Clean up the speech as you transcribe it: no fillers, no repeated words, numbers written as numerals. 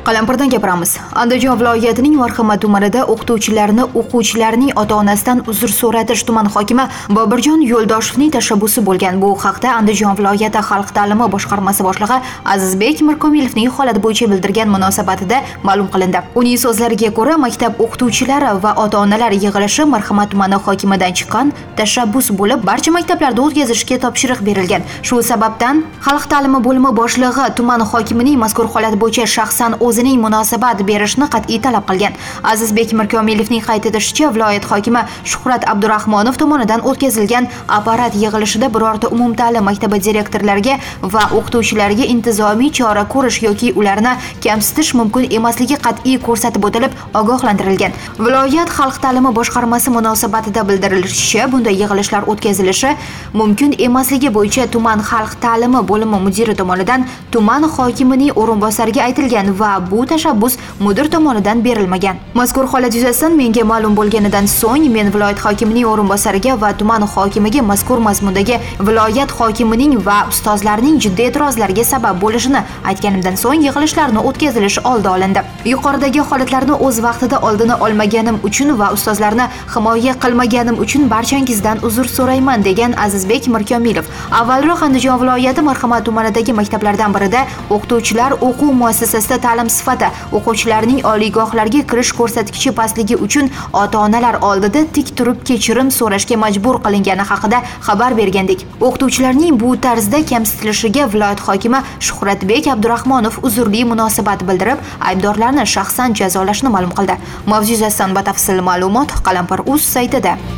Qalampirdan gapiramiz. Andijon viloyatining Marhamat tumanida o'quvchilarning ota-onasidan uzr so'ratish tuman hokimi Bobirjon Yo'ldoshevning tashabbusi bo'lgan. Bu haqda Andijon viloyati xalq ta'limi boshqarmasi boshlig'i Azizbek Mirkomilovning holat bo'yicha bildirgan munosabatida ma'lum qilindi. Uning so'zlariga ko'ra, maktab o'qituvchilari va ota-onalar yig'ilishi Marhamat tumani hokimidan chiqqan tashabbus bo'lib, barcha maktablarda o'tkazishga topshiriq berilgan. Shu sababdan xalq ta'limi bo'limi boshlig'i tuman hokimining mazkur holat bo'yicha shaxsan o'zining munosabat berishni qat'iy talab qilgan. Azizbek Mirkomilovning qayd etishicha, viloyat hokimi Shuhrat Abdurahmonov tomonidan o'tkazilgan apparat yig'ilishida birorta umumta'lim maktabi direktorlariga va o'qituvchilarga intizomiy chora ko'rish yoki ularni kamsitish mumkin emasligi qat'iy ko'rsatib o'tilib, ogohlantirilgan. Viloyat xalq ta'limi boshqarmasi munosabatida bildirilishicha, bunday yig'ilishlar o'tkazilishi mumkin emasligi bo'yicha tuman xalq ta'limi bo'limi mudiri tomonidan tuman hokimining o'rinbosariga aytilgan va bu tashabbus mudir tomonidan berilmagan. Mazkur holat yuzasidan menga ma'lum bo'lganidan so'ng men viloyat hokimining o'rinbosariga va tuman hokimiga mazkur mazmundagi viloyat hokimining va ustozlarning jiddiy e'tirozlariga sabab bo'lishini aytganimdan so'ng yig'ilishlarni o'tkazilish oldi olindi. Yuqoridagi holatlarni o'z vaqtida oldini olmaganim uchun va ustozlarni himoya qilmaganim uchun barchangizdan uzr so'rayman, degan Azizbek Mirkomilov. Avvalroq Andijon viloyati Marhamat tumanidagi maktablardan birida o'qituvchilar o'quv muassasasida ta'lim sifati o'quvchilarning oliygohlarga kirish ko'rsatkichi pastligi uchun ota-onalar oldida tik turib kechirim so'rashga majbur qilingani haqida xabar bergandik. O'qituvchilarning bu tarzda kamsitilishiga viloyat hokimi Shuhratbek Abdurahmonov uzrli munosabat bildirib, aybdorlarni shaxsan jazolashni ma'lum qildi. Mavzu yuzasidan batafsil ma'lumot Qalampir.uz saytida.